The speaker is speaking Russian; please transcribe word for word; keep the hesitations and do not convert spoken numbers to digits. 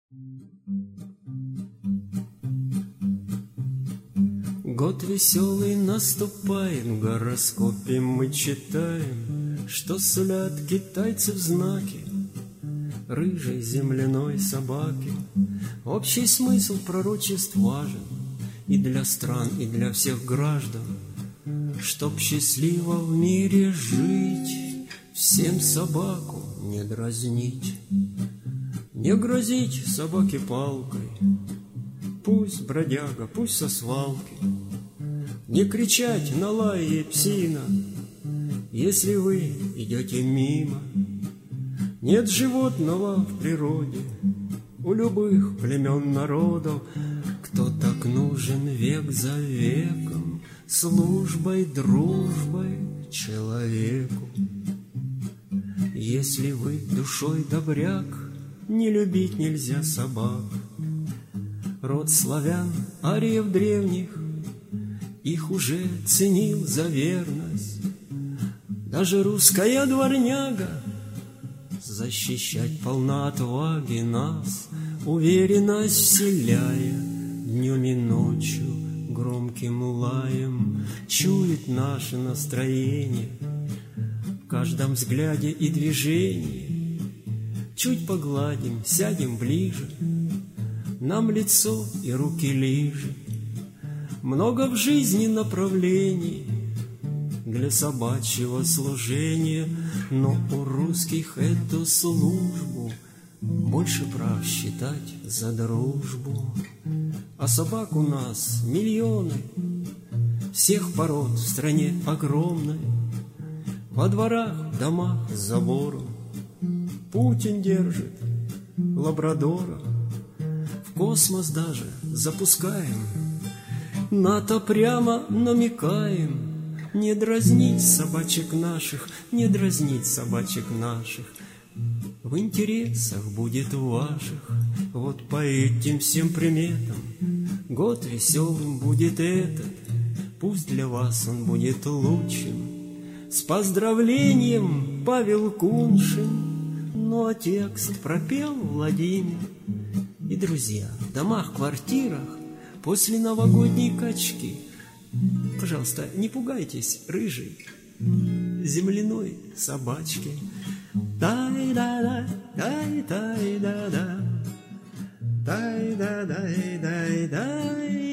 Год веселый наступает, в гороскопе мы читаем, что сулят китайцы в знаке рыжей земляной собаки. Общий смысл пророчеств важен и для стран, и для всех граждан, чтоб счастливо в мире жить, всем собаку не дразнить, не грозить собаке палкой, пусть бродяга, пусть со свалки, не кричать на лае псина, если вы идете мимо. Нет животного в природе у любых племен народов, кто так нужен век за веком, службой, дружбой человеку. Если вы душой добряк, не любить нельзя собак. Род славян, ариев древних, их уже ценил за верность. Даже русская дворняга защищать полна отваги нас, уверенность вселяя днем и ночью громким лаем, чует наше настроение в каждом взгляде и движении. Чуть погладим, сядем ближе, нам лицо и руки лижет. Много в жизни направлений для собачьего служения, но у русских эту службу больше прав считать за дружбу. А собак у нас миллионы, всех пород в стране огромной, во дворах, в домах с забором Путин держит лабрадора. В космос даже запускаем, НАТО прямо намекаем: не дразнить собачек наших, не дразнить собачек наших. В интересах будет ваших. Вот по этим всем приметам год веселым будет этот, пусть для вас он будет лучшим. С поздравлением, Павел Куншин. Ну а текст пропел Владимир. И, друзья, в домах, квартирах после новогодней качки, пожалуйста, не пугайтесь рыжей земляной собачки. Дай-да-да, дай-дай-да-да, дай-да-дай-дай-дай.